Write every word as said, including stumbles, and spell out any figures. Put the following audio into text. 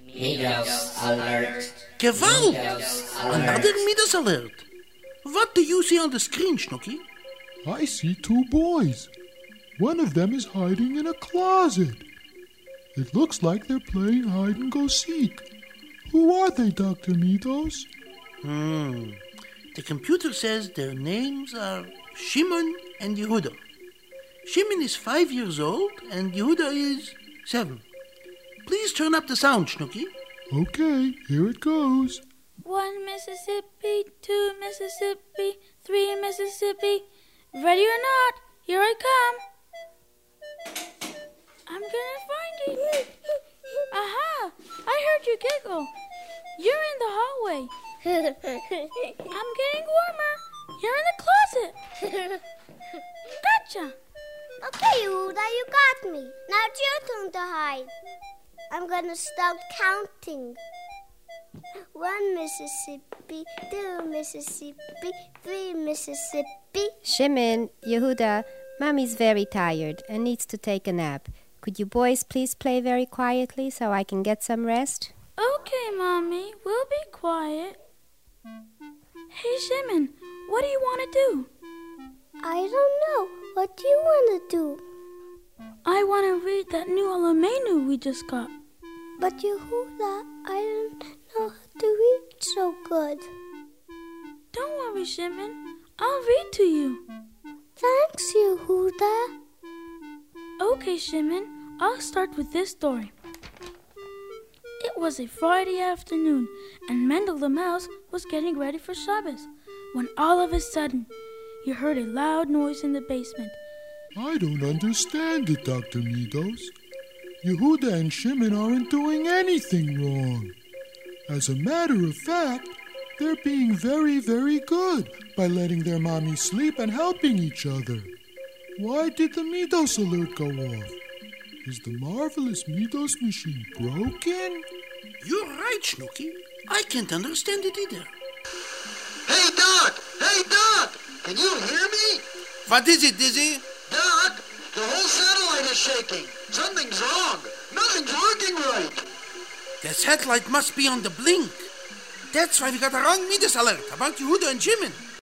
Midas alert. Gewalt! Midas Another alert. Midas alert. What do you see on the screen, Snooky? I see two boys. One of them is hiding in a closet. It looks like they're playing hide-and-go-seek. Who are they, Doctor Midos? Hmm. The computer says their names are Shimon and Yehuda. Shimon is five years old and Yehuda is seven. Please turn up the sound, Snooky. Okay, here it goes. One Mississippi, two Mississippi, three Mississippi. Ready or not, here I come. I'm gonna find you. Aha! I heard you giggle. You're in the hallway. I'm getting warmer. You're in the closet. Gotcha. Okay, Yehuda, you got me. Now it's your turn to hide. I'm gonna start counting. One Mississippi, two Mississippi, three Mississippi. Shimon, Yehuda, Mommy's very tired and needs to take a nap. Could you boys please play very quietly so I can get some rest? Okay, Mommy, we'll be quiet. Hey, Shimon, what do you want to do? I don't know. What do you want to do? I want to read that new Alamenu we just got. But Yehuda, I don't know how to read so good. Don't worry, Shimon. I'll read to you. Thanks, Yehuda. Okay, Shimon, I'll start with this story. It was a Friday afternoon, and Mendel the mouse was getting ready for Shabbos, when all of a sudden, he heard a loud noise in the basement. I don't understand it, Doctor Midos. Yehuda and Shimon aren't doing anything wrong. As a matter of fact, they're being very, very good by letting their mommy sleep and helping each other. Why did the Midos alert go off? Is the marvelous Midos machine broken? You're right, Snooky. I can't understand it either. Hey, Doc! Hey, Doc! Can you hear me? What is it, Dizzy? Doc, the whole satellite is shaking. Something's wrong. Nothing's working right. The satellite must be on the blink. That's why we got a wrong Midas alert about Yehuda and Shimon.